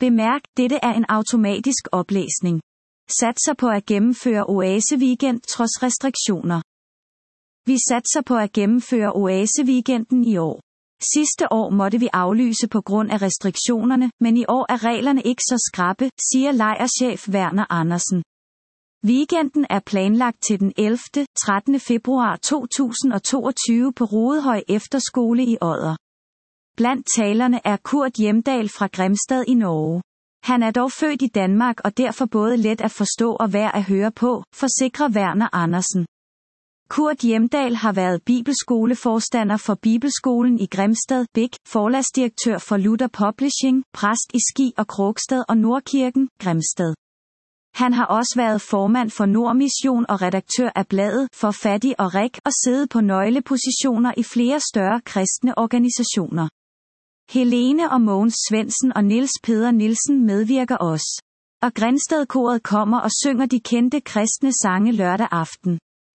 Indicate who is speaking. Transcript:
Speaker 1: Bemærk, dette er en automatisk oplæsning. Satser på at gennemføre Oase-weekend trods restriktioner. Vi satser på at gennemføre Oase-weekenden i år. Sidste år måtte vi aflyse på grund af restriktionerne, men i år er reglerne ikke så skrappe, siger lejrchef Werner Andersen. Weekenden er planlagt til den 11. 13. februar 2022 på Rodehøj Efterskole i Odder. Blandt talerne er Kurt Hjemdal fra Grimstad i Norge. Han er dog født i Danmark og derfor både let at forstå og værd at høre på, forsikrer Werner Andersen. Kurt Hjemdal har været bibelskoleforstander for Bibelskolen i Grimstad, BIG, forlagsdirektør for Luther Publishing, præst i Ski og Krogstad og Nordkirken, Grimstad. Han har også været formand for Nordmission og redaktør af bladet For Fattig og Rik og siddet på nøglepositioner i flere større kristne organisationer. Helene og Mogens Svendsen og Niels Peder Nielsen medvirker også. Og Grindstedkoret kommer og synger de kendte kristne sange lørdag aften.